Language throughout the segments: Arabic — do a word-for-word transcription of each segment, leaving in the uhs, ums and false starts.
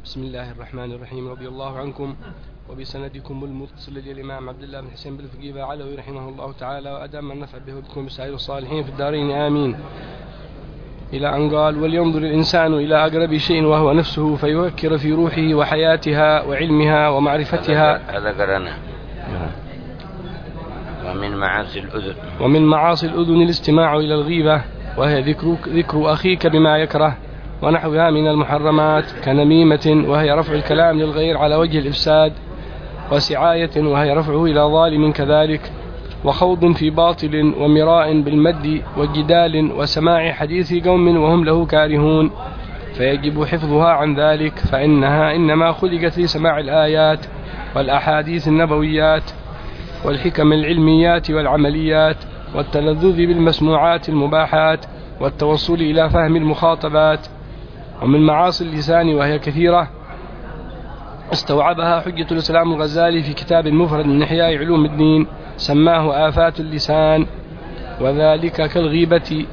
بسم الله الرحمن الرحيم. رضي الله عنكم وبسندكم المتصل للإمام عبد الله بن حسين بن الفقيه علوي رحمه الله تعالى وأدام النفع به وبكم بسائر الصالحين في الدارين آمين. إلى أن قال: ولينظر الإنسان إلى أقرب شيء وهو نفسه فيفكر في روحه وحياتها وعلمها ومعرفتها. هذا قرنا. ومن معاصي الأذن ومن معاصي الأذن الاستماع إلى الغيبة، وهي ذكر, ذكر أخيك بما يكره ونحوها من المحرمات، كنميمة وهي رفع الكلام للغير على وجه الإفساد، وسعاية وهي رفعه إلى ظالم كذلك، وخوض في باطل ومراء بالمد وجدال وسماع حديث قوم وهم له كارهون، فيجب حفظها عن ذلك، فإنها إنما خلقت لسماع الآيات والأحاديث النبويات والحكم العلميات والعمليات والتلذذ بالمسموعات المباحات والتوصل إلى فهم المخاطبات. ومن معاصي اللسان وهي كثيرة استوعبها حجة الإسلام الغزالي في كتاب مفرد من إحياء علوم الدين سماه آفات اللسان، وذلك كالغيبة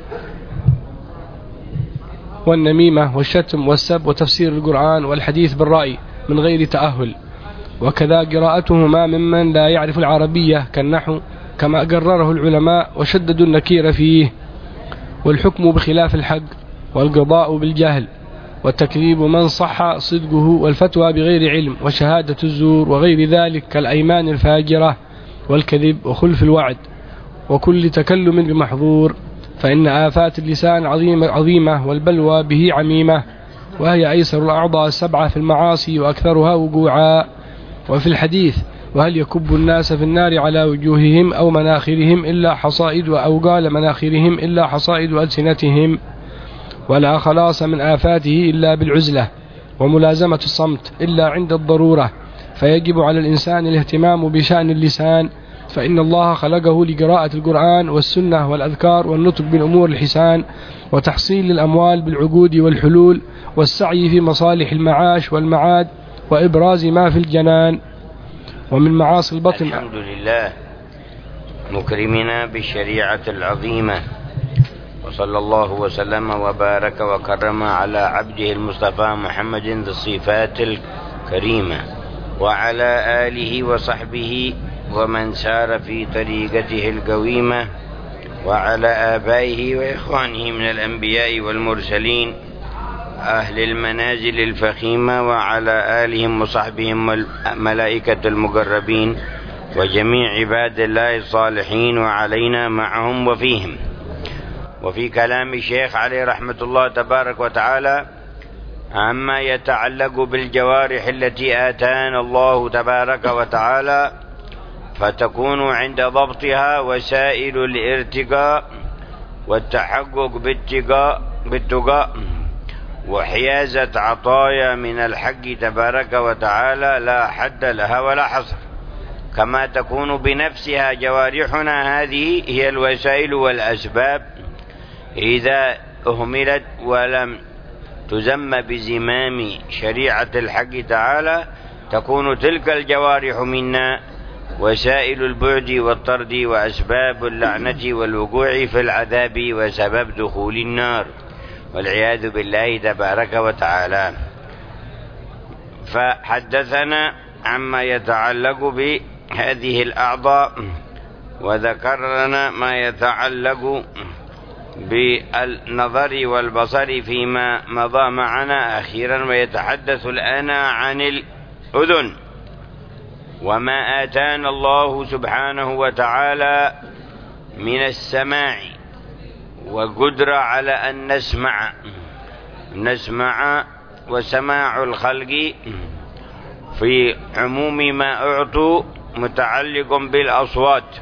والنميمة والشتم والسب وتفسير القرآن والحديث بالرأي من غير تأهل، وكذا قراءتهما ممن لا يعرف العربية كالنحو كما قرره العلماء وشددوا النكير فيه، والحكم بخلاف الحق، والقضاء بالجهل، والتكذيب من صح صدقه، والفتوى بغير علم، وشهادة الزور وغير ذلك كالأيمان الفاجرة والكذب وخلف الوعد، وكل تكلم بمحظور، فإن آفات اللسان عظيمة, عظيمة والبلوى به عميمة، وهي أيسر الأعضاء السبعة في المعاصي وأكثرها وقوعا. وفي الحديث: وهل يكب الناس في النار على وجوههم أو مناخرهم إلا حصائد، أو قال مناخرهم إلا حصائد ألسنتهم، ولا خلاص من آفاته إلا بالعزلة، وملازمة الصمت إلا عند الضرورة، فيجب على الإنسان الاهتمام بشأن اللسان، فإن الله خلقه لقراءة القرآن والسنة والأذكار والنطق بالأمور الحسان، وتحصيل الأموال بالعقود والحلول، والسعي في مصالح المعاش والمعاد، وإبراز ما في الجنان. ومن معاصي البطن. الحمد لله مكرمنا بالشريعة العظيمة، وصلى الله وسلم وبارك وكرم على عبده المصطفى محمد ذي الصفات الكريمة، وعلى آله وصحبه ومن سار في طريقته القويمة، وعلى آبائه وإخوانه من الأنبياء والمرسلين أهل المنازل الفخيمة، وعلى آلهم وصحبهم والملائكة المقربين وجميع عباد الله الصالحين، وعلينا معهم وفيهم. وفي كلام الشيخ عليه رحمة الله تبارك وتعالى عما يتعلق بالجوارح التي آتانا الله تبارك وتعالى، فتكون عند ضبطها وسائل الارتقاء والتحقق بالتقاء بالتقاء وحيازة عطايا من الحق تبارك وتعالى لا حد لها ولا حصر، كما تكون بنفسها جوارحنا هذه هي الوسائل والأسباب إذا أهملت ولم تزم بزمام شريعة الحق تعالى، تكون تلك الجوارح منا وسائل البعد والطرد وأسباب اللعنة والوقوع في العذاب وسبب دخول النار والعياذ بالله تبارك وتعالى. فحدثنا عما يتعلق بهذه الأعضاء، وذكرنا ما يتعلق بالنظر والبصر فيما مضى معنا أخيرا، ويتحدث الآن عن الأذن وما آتانا الله سبحانه وتعالى من السماع وقدرة على أن نسمع نسمع وسماع الخلق في عموم ما أعطوا متعلق بالأصوات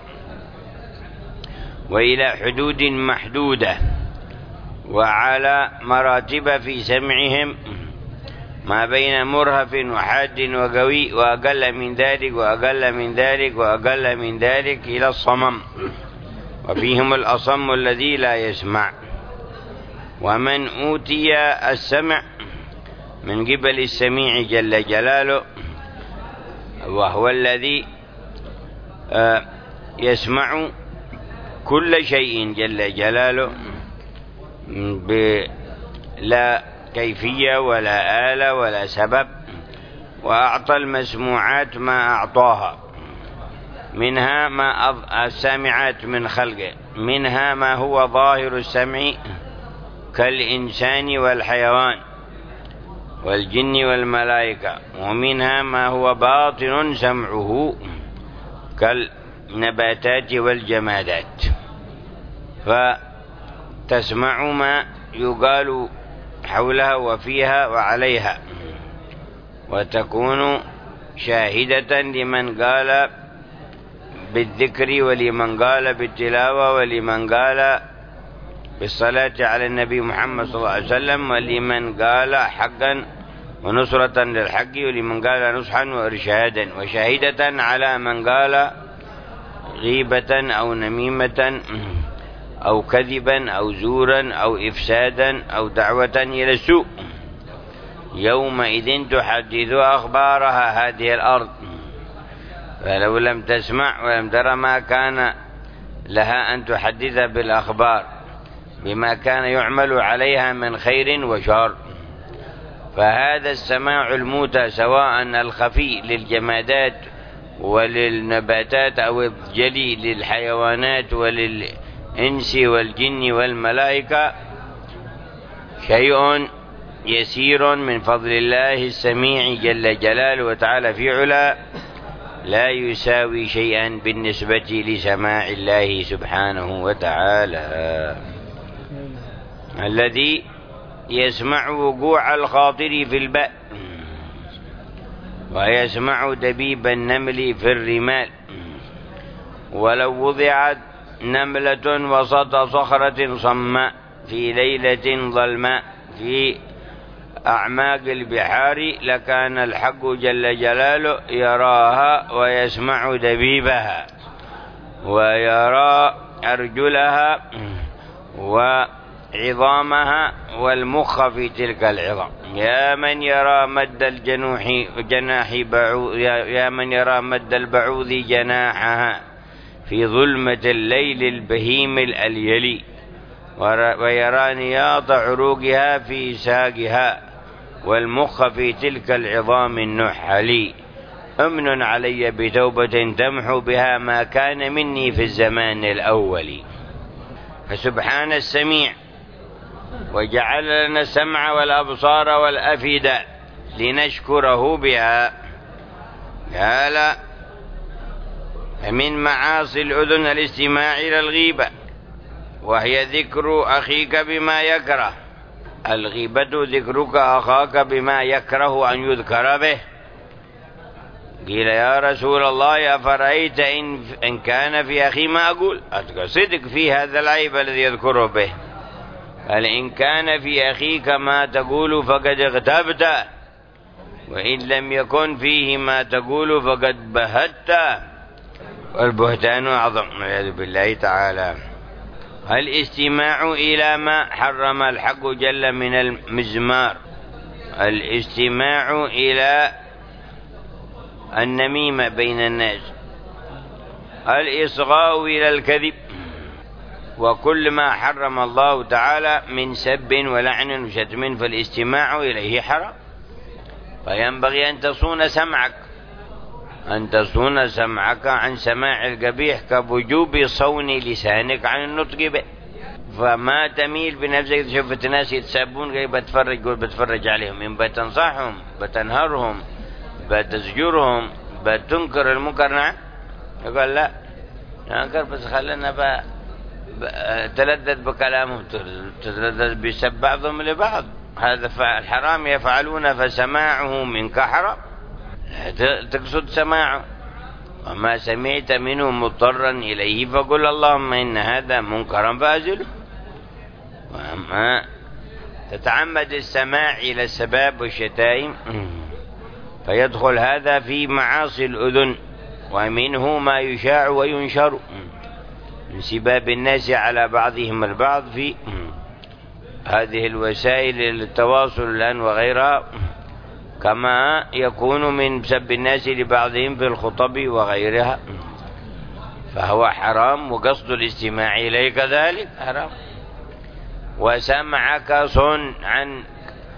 وإلى حدود محدودة، وعلى مراتب في سمعهم ما بين مرهف وحاد وقوي وأقل من ذلك وأقل من ذلك وأقل من ذلك إلى الصمم، وفيهم الأصم الذي لا يسمع. ومن أوتي السمع من قبل السميع جل جلاله، وهو الذي يسمع كل شيء جل جلاله بلا كيفية ولا آلة ولا سبب، وأعطى المسموعات ما أعطاها، منها ما أض... السامعات من خلقه، منها ما هو ظاهر السمع كالإنسان والحيوان والجن والملائكة، ومنها ما هو باطن سمعه كالنباتات والجمادات، فتسمع ما يقال حولها وفيها وعليها، وتكون شاهدة لمن قال بالذكر ولمن قال بالتلاوة ولمن قال بالصلاة على النبي محمد صلى الله عليه وسلم، ولمن قال حقا ونصرة للحق، ولمن قال نصحا وإرشادا، وشاهدة على من قال غيبة أو نميمة أو كذبا أو زورا أو إفسادا أو دعوة إلى السوء. يومئذ تحدث أخبارها هذه الأرض، فلو لم تسمع ولم ترى ما كان لها أن تحدث بالأخبار بما كان يعمل عليها من خير وشر. فهذا السماع الموتى سواء الخفي للجمادات وللنباتات أو الجلي للحيوانات وللإنس والجن والملائكة شيء يسير من فضل الله السميع جل جلاله وتعالى في علا، لا يساوي شيئا بالنسبة لسماع الله سبحانه وتعالى الذي يسمع وقوع الخاطر في البئر، ويسمع دبيب النمل في الرمال. ولو وضعت نملة وسط صخرة صماء في ليلة ظلماء في أعماق البحار لكان الحق جل جلاله يراها ويسمع دبيبها ويرى أرجلها وعظامها والمخ في تلك العظام. يا من يرى مد الجنوح جناح بعوض، يا من يرى مد البعوض جناحها في ظلمة الليل البهيم الأليلي، ويرى نياط عروقها في ساقها والمخ في تلك العظام النحلي. أمن علي بتوبة تمحو بها ما كان مني في الزمان الأول. فسبحان السميع، وجعل لنا السمع والأبصار والأفئدة لنشكره بها. قال فمن معاصي الأذن الاستماع إلى الغيبة، وهي ذكر أخيك بما يكره. الغيبة ذكرك أخاك بما يكره أن يذكر به. قيل يا رسول الله أفرأيت إن, إن كان في أخي ما أقول، صدق في هذا العيب الذي يذكره به. قال إن كان في أخيك ما تقول فقد اغتبت، وإن لم يكن فيه ما تقول فقد بهت، والبهتان أعظم والعياذ بالله تعالى. الاستماع إلى ما حرم الحق جل من المزمار، الاستماع إلى النميمة بين الناس، الإصغاء إلى الكذب، وكل ما حرم الله تعالى من سب ولعن وشتم فالاستماع إليه حرام. فينبغي أن تصون سمعك، أن تصون سمعك عن سماع القبيح كوجوب صون لسانك عن النطق به. فما تميل بنفسك تشوف الناس يتسابون قال بتفرج قول بتفرج عليهم، إن بتنصحهم بتنهرهم بتزجرهم بتنكر المنكر. نعم يقول لا ننكر بس خلنا بقى تلذذ بكلامهم، تلذذ بسب بعضهم لبعض. هذا الحرام يفعلون فسماعه منك حرام، تقصد سماعه. وما سمعت منه مضطرا إليه فقل اللهم إن هذا منكرا فأزله. وأما تتعمد السماع إلى السباب والشتائم فيدخل هذا في معاصي الأذن، ومنه ما يشاع وينشر من سباب الناس على بعضهم البعض في هذه الوسائل للتواصل الآن وغيرها، كما يكون من سب الناس لبعضهم في الخطب وغيرها، فهو حرام. وقصد الاستماع إليه كذلك حرام. وسمعك صن عن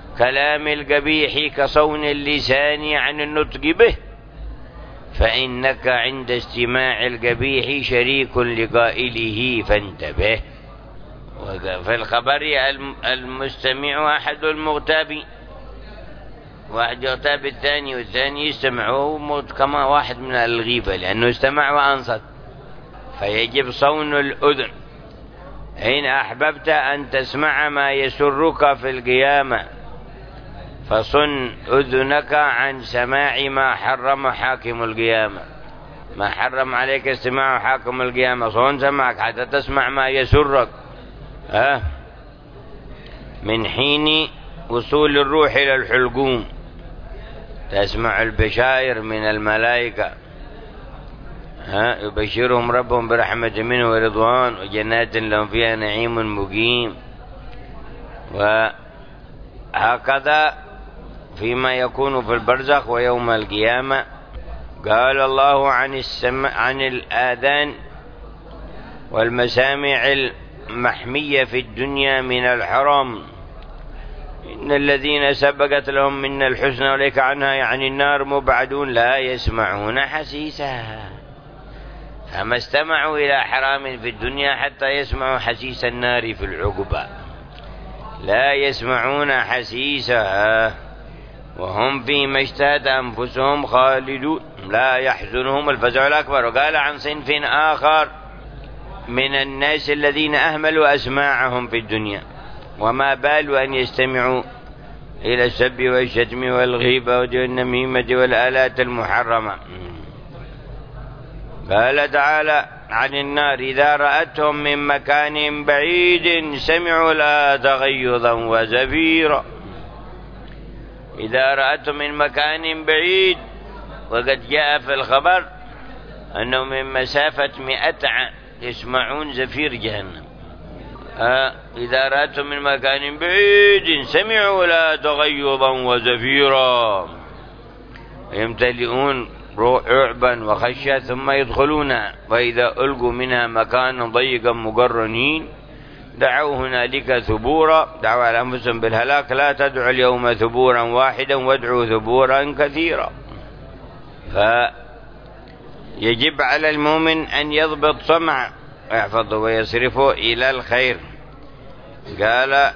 كلام القبيح كصون اللسان عن النطق به، فإنك عند استماع القبيح شريك لقائله فانتبه. وفي الخبر المستمع أحد المغتابين، واحد يغتاب الثاني والثاني يستمعه كما واحد من الغيبة لأنه استمع وأنصت، فيجب صون الأذن. إن أحببت أن تسمع ما يسرك في القيامة فصن أذنك عن سماع ما حرم حاكم القيامة. ما حرم عليك استماع حاكم القيامة، صن سمعك حتى تسمع ما يسرك. أه من حين وصول الروح إلى الحلقوم تسمع البشائر من الملائكة، ها يبشرهم ربهم برحمة منه ورضوان وجنات لهم فيها نعيم مقيم. وهكذا فيما يكون في البرزخ ويوم القيامة. قال الله عن السمع عن الآذان والمسامع المحمية في الدنيا من الحرام: إن الذين سبقت لهم من الحسنى أولئك عنها يعني النار مبعدون لا يسمعون حسيسها. فما استمعوا إلى حرام في الدنيا حتى يسمعوا حسيس النار في العقبى، لا يسمعون حسيسها وهم فيما اشتهت أنفسهم خالدون لا يحزنهم الفزع الأكبر. وقال عن صنف آخر من الناس الذين أهملوا أسماعهم في الدنيا وما بالوا أن يستمعوا إلى السب والشتم والغيبة والنميمة والآلات المحرمة. قال تعالى عن النار: إذا رأتهم من مكان بعيد سمعوا لها تغيظا وزفيرا. إذا رأتهم من مكان بعيد، وقد جاء في الخبر أنه من مسافة مئة عام يسمعون زفير جهنم. آه إذا رأتهم من مكان بعيد سمعوا لها تغيظا وزفيرا، يمتلئون رعبا وخشية ثم يدخلونها، وإذا ألقوا منها مكانا ضيقا مقرنين دعوا هنالك ثبورا، دعوا على أنفسهم بالهلاك: لا تدعوا اليوم ثبورا واحدا وادعوا ثبورا كثيرا. فيجب على المؤمن أن يضبط سمعه ويحفظه ويصرفه إلى الخير. قال: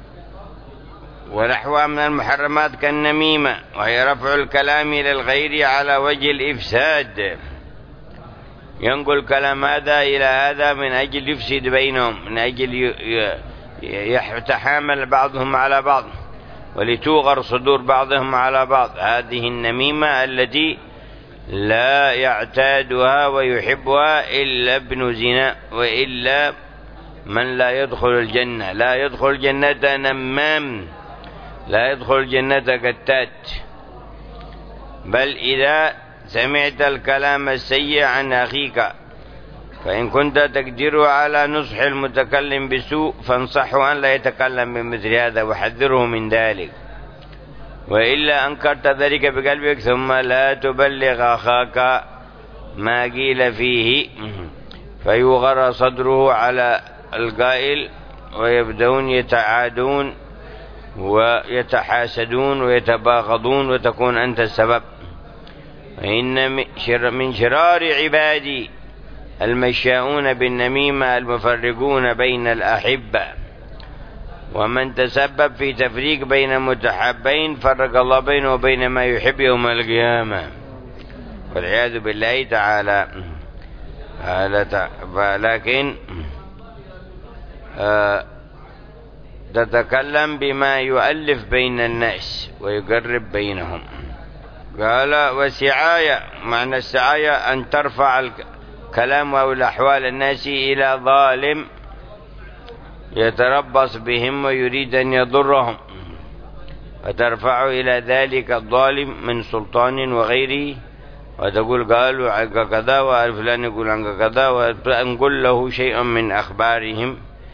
ونحوها من المحرمات كالنميمة، وهي رفع الكلام إلى الغير على وجه الإفساد، ينقل كلام هذا إلى هذا من أجل يفسد بينهم، من أجل يتحامل بعضهم على بعض ولتوغر صدور بعضهم على بعض. هذه النميمة التي لا يعتادها ويحبها إلا ابن زنا، وإلا من لا يدخل الجنة. لا يدخل الجنة نمام، لا يدخل الجنة قتات. بل إذا سمعت الكلام السيء عن أخيك فإن كنت تقدر على نصح المتكلم بسوء فانصحه أن لا يتكلم بمثل هذا وحذره من ذلك، وإلا أنكرت ذلك بقلبك ثم لا تبلغ أخاك ما قيل فيه فيغر صدره على القائل ويبدون يتعادون ويتحاسدون ويتباغضون وتكون أنت السبب. وإن من شرار عبادي المشاؤون بالنميمة المفرقون بين الأحبة، ومن تسبب في تفريق بين متحابين فرق الله بينه وبين ما يحب يوم القيامة، والعياذ بالله تعالى. لكن آه تتكلم بما يؤلف بين الناس ويقرب بينهم. قال: وسعاية، معنى السعاية أن ترفع الكلام أو الأحوال الناس إلى ظالم يتربص بهم ويريد أن يضرهم، فترفع إلى ذلك الظالم من سلطان وغيره، وتقول قالوا عنك كذا وفلان يقول عنك كذا، وأنقل له شيء من أخبارهم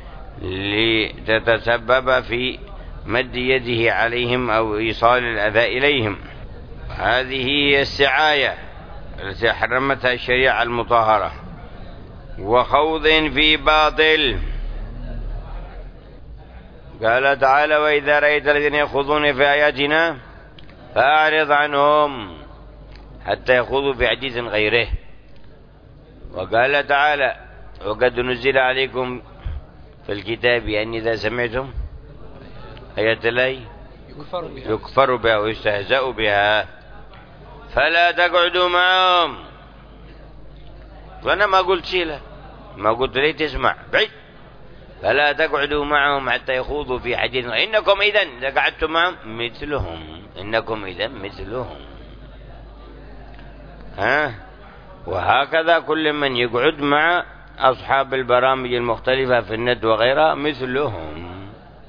لتتسبب في مد يده عليهم أو إيصال الأذى إليهم. هذه هي السعاية التي حرمتها الشريعة المطهرة. وخوض في باطل، قال تعالى: وإذا رأيت الذين يخوضون في آياتنا فأعرض عنهم حتى يخوضوا في حديث غيره. وقال تعالى: وقد نزل عليكم في الكتاب أن إذا سمعتم آيات الله يكفر بها ويستهزأ بها فلا تقعدوا معهم. وأنا ما قلت شيء له، ما قلت لي تسمع بعيد. فلا تقعدوا معهم حتى يخوضوا في حديث، إنكم إذا إذا قعدتم معهم مثلهم، إنكم إذا مثلهم. ها، وهكذا كل من يقعد مع أصحاب البرامج المختلفة في النت وغيرها مثلهم،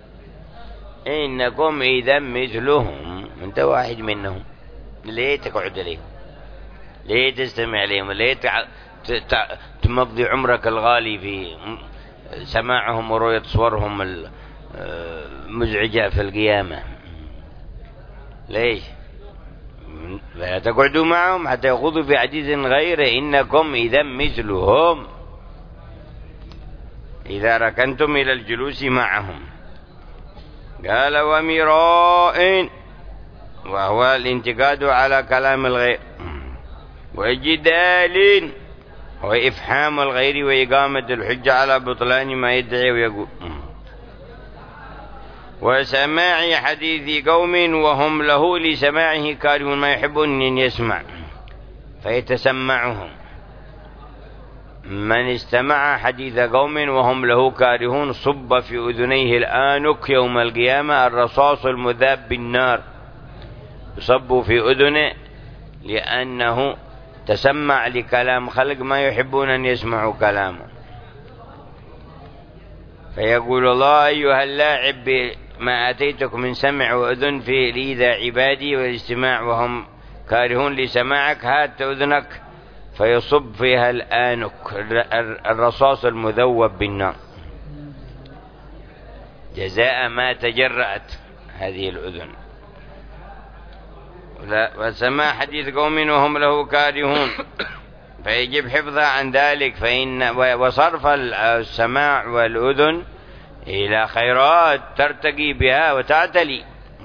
إنكم إذا مثلهم. أنت واحد منهم، ليه تقعد عليهم؟ ليه تستمع عليهم؟ ليه تع... ت... تمضي عمرك الغالي في سماعهم ورؤية صورهم المزعجة في القيامة؟ ليش؟ لا تقعدوا معهم حتى يخوضوا في حديث غيره، إنكم إذا مثلهم إذا ركنتم إلى الجلوس معهم. قال: ومراء، وهو الانتقاد على كلام الغير، وجدال، وإفحام الغير، وإقامة الحجة على بطلان ما يدعي ويقول، وسماع حديث قوم وهم له لسماعه كارهون، ما يحبون أن يسمع فيتسمعهم. من استمع حديث قوم وهم له كارهون صب في أذنيه الآنك يوم القيامة الرصاص المذاب بالنار، يصب في أذنه لأنه تسمع لكلام خلق ما يحبون أن يسمعوا كلامه. فيقول الله: أيها اللاعب ما أتيتك من سمع وأذن في لإيذاء عبادي والاستماع وهم كارهون لسماعك، هات أذنك فيصب فيها الآنك الرصاص المذوب بالنار جزاء ما تجرأت هذه الأذن. وسماع حديث قوم وهم له كارهون فيجب حفظها عن ذلك، فإن وصرف السماع والأذن إلى خيرات ترتقي بها وتعتلي،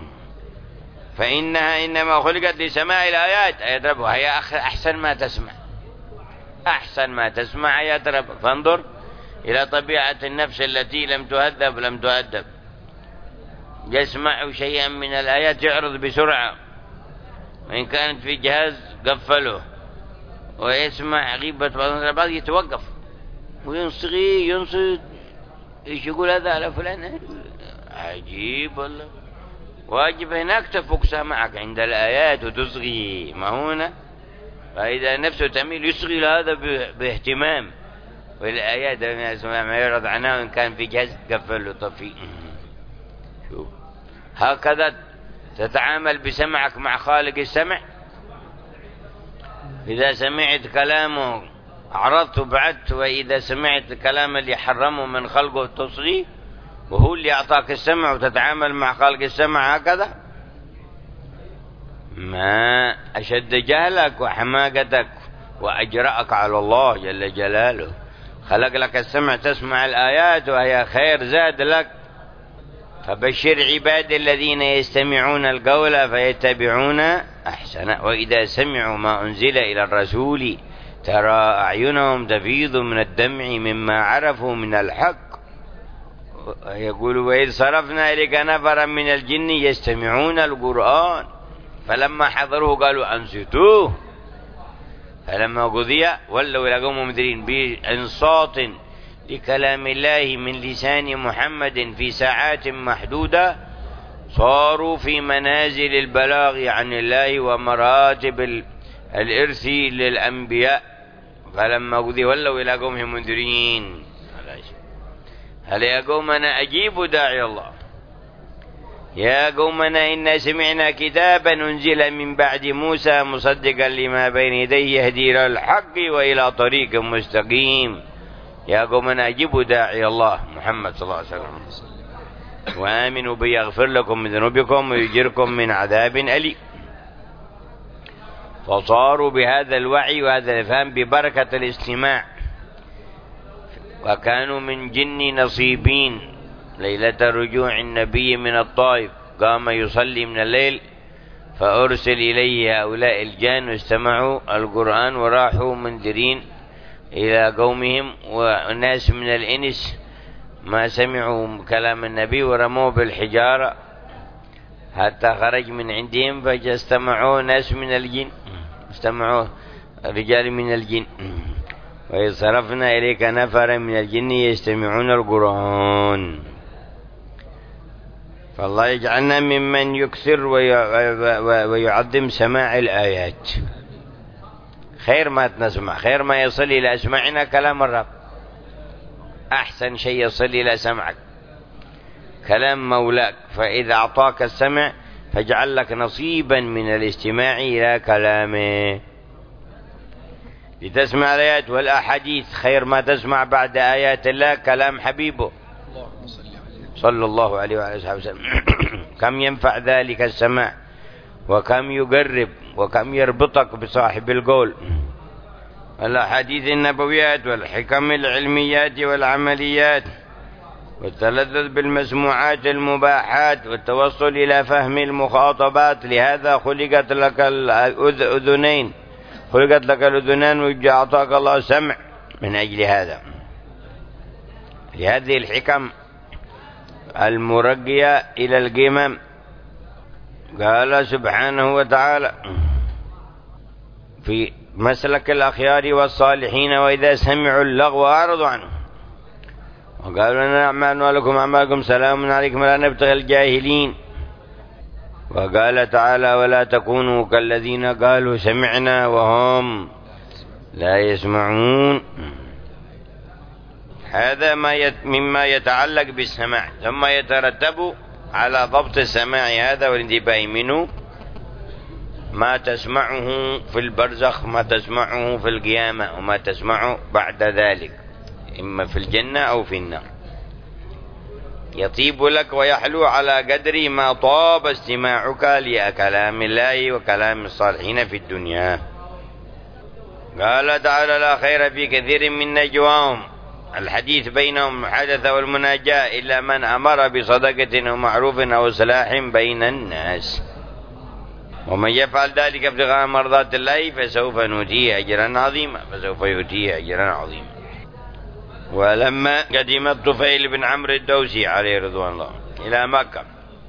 فإنها إنما خلقت لسماع الآيات. آيات ربك هي أحسن ما تسمع، أحسن ما تسمع آيات ربك. فانظر إلى طبيعة النفس التي لم تهذب لم تؤدب، يسمع شيئا من الآيات يعرض بسرعة، وإن كانت في جهاز قفله، ويسمع غيبة بعض يتوقف وينصغي ينصت، ايش يقول هذا على فلان؟ عجيب والله. واجب هناك تفك سمعك عند الآيات وتصغي، ما هنا. فإذا نفسه تميل يصغي لهذا باهتمام، والآيات ما يعرض عنها وإن كان في جهاز قفله طفي. شوف هكذا تتعامل بسمعك مع خالق السمع. إذا سمعت كلامه أعرضت وبعدت، وإذا سمعت كلام اللي حرمه من خلقه تصغي، وهو اللي أعطاك السمع وتتعامل مع خالق السمع هكذا. ما أشد جهلك وحماقتك وأجرأك على الله جل جلاله. خلق لك السمع تسمع الآيات وهي خير زاد لك. فبشر عباد الذين يستمعون القول فيتبعون أحسنه، وإذا سمعوا ما أنزل إلى الرسول ترى أعينهم تفيض من الدمع مما عرفوا من الحق. يقول: وإذ صرفنا إليك نفرا من الجن يستمعون القرآن فلما حضروه قالوا أنصتوه فلما قضي ولوا إلى قوم منذرين. بإنصات لكلام الله من لسان محمد في ساعات محدودة صاروا في منازل البلاغ عن الله ومراتب الإرث للأنبياء. فلما قضي ولوا إلى قومهم منذرين. هل يا قومنا أجيبوا داعي الله، يا قومنا إنا سمعنا كتابا أنزل من بعد موسى مصدقا لما بين يديه يهدي إلى الحق وإلى طريق مستقيم. يا قومنا أجيبوا داعي الله محمد صلى الله عليه وسلم وآمنوا به يغفر لكم من ذنوبكم ويجركم من عذاب أليم. فصاروا بهذا الوعي وهذا الفهم ببركة الاستماع، وكانوا من جن نصيبين ليلة رجوع النبي من الطائف قام يصلي من الليل، فأرسل إليه هؤلاء الجان واستمعوا القرآن وراحوا منذرين إلى قومهم، وناس من الإنس ما سمعوا كلام النبي ورموه بالحجارة حتى خرج من عندهم، فاجتمعوا ناس من الجن، استمعوا رجال من الجن، وإذ صرفنا إليك نفرا من الجن يستمعون القرآن. فالله يجعلنا ممن يكثر ويعظم سماع الآيات. خير ما نسمع، خير ما يصل إلى أسماعنا كلام الرب، أحسن شيء يصل إلى سمعك كلام مولاك، فإذا أعطاك السمع فاجعل لك نصيبا من الاستماع إلى كلامه لتسمع الآيات والأحاديث. خير ما تسمع بعد آيات الله كلام حبيبه صلى الله عليه وعلى وسلم. كم ينفع ذلك السماع، وكم يقرب، وكم يربطك بصاحب القول. الأحاديث النبويات والحكم العلميات والعمليات، والتلذذ بالمسموعات المباحات، والتوصل إلى فهم المخاطبات. لهذا خلقت لك الأذنين، خلقت لك الأذنان وأعطاك الله سمع من أجل هذا، لهذه الحكم المرقية إلى القمم. قال سبحانه وتعالى في مسلك الأخيار والصالحين: وإذا سمعوا اللغو أعرضوا عنه وقالوا لنا أعمالنا ولكم أعمالكم سلام عليكم لا نبتغي الجاهلين. وقال تعالى: ولا تكونوا كالذين قالوا سمعنا وهم لا يسمعون. هذا ما يت مما يتعلق بالسماع. ثم يترتب على ضبط السماع هذا والانتباه منه ما تسمعه في البرزخ، ما تسمعه في القيامة، وما تسمعه بعد ذلك إما في الجنة أو في النار. يطيب لك ويحلو على قدر ما طاب استماعك لكلام الله وكلام الصالحين في الدنيا. قال تعالى: لا خير في كثير من نجواهم، الحديث بينهم المحادثة والمناجاة، إلا من أمر بصدقة أو معروف أو إصلاح بين الناس، ومن يفعل ذلك ابتغاء مرضات الله فسوف نؤتيه أجرا عظيما فسوف يؤتيه أجرا عظيما. ولما قدم الطفيل بن عمرو الدوسي عليه رضوان الله إلى مكة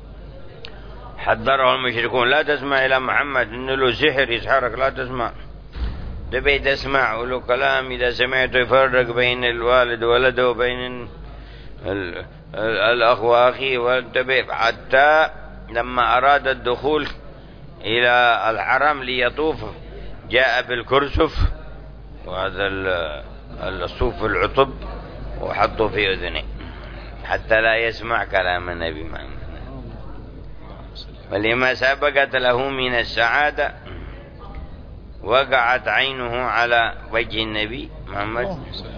حذره المشركون: لا تسمع إلى محمد إنه له سحر يسحرك، لا تسمع. تبي تسمع له كلام إذا سمعته يفرق بين الوالد وولده وبين ال ال الأخ وأخيه، وانتبه. حتى لما أراد الدخول إلى الحرم ليطوف جاء بالكرسف، وهذا الصوف العطب، وحطه في أذنه حتى لا يسمع كلام النبي محمد. ولما سبقت له من السعادة وقعت عينه على وجه النبي محمد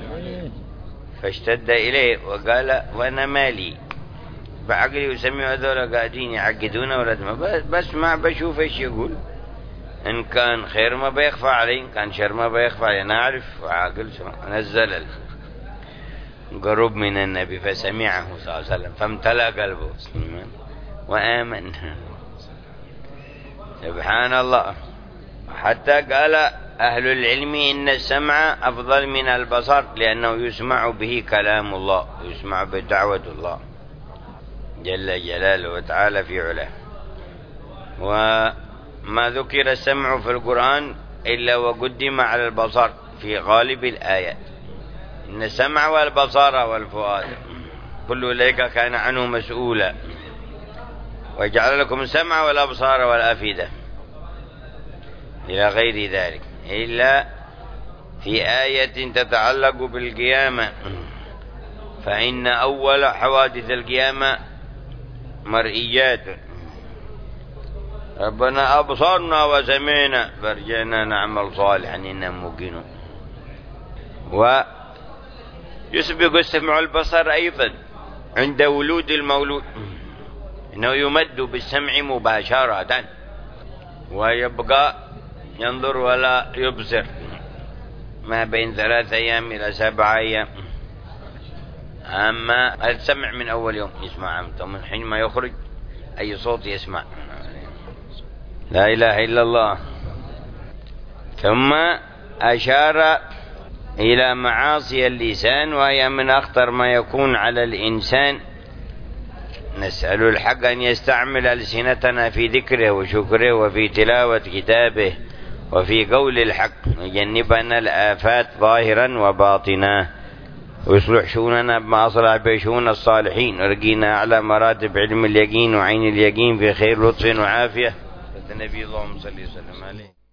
فاشتد إليه وقال: وأنا مالي بعقلي يسمي هذول قاعدين يعقدون ولد ما بس ما بشوف ايش يقول، إن كان خير ما بيخفى علي، إن كان شر ما بيخفى علي، أنا أعرف وعاقل. نزل قرب من النبي فسمعه صلى الله عليه وسلم فامتلأ قلبه وآمن. سبحان الله. حتى قال أهل العلم إن السمع أفضل من البصر، لأنه يسمع به كلام الله ويسمع بدعوة الله جل جلاله وتعالى في علاه. وما ذكر السمع في القرآن إلا وقدم على البصر في غالب الآيات. إن السمع والبصر والفؤاد كل أولئك كان عنه مسؤولا، وجعل لكم السمع والأبصار والأفئدة إلى غير ذلك، إلا في آية تتعلق بالقيامة. فإن أول حوادث القيامة مرئيات: ربنا أبصرنا وسمعنا فارجعنا نعمل صالحا إنا موقنون. ويسبق السمع البصر أيضا عند ولود المولود، إنه يمد بالسمع مباشرة ويبقى ينظر ولا يبصر ما بين ثلاث أيام إلى سبع أيام. أما السمع من أول يوم يسمع، من حين ما يخرج أي صوت يسمع. لا إله إلا الله. ثم أشار إلى معاصي اللسان، وهي من أخطر ما يكون على الإنسان. نسأل الحق أن يستعمل ألسنتنا في ذكره وشكره وفي تلاوة كتابه وفي قول الحق، يجنبنا الآفات ظاهرا وباطنا، ويصلح شؤوننا بما أصلح به شؤون الصالحين، ورقينا أعلى مراتب علم اليقين وعين اليقين في خير لطف وعافية. النبي اللهم صل وسلم عليه.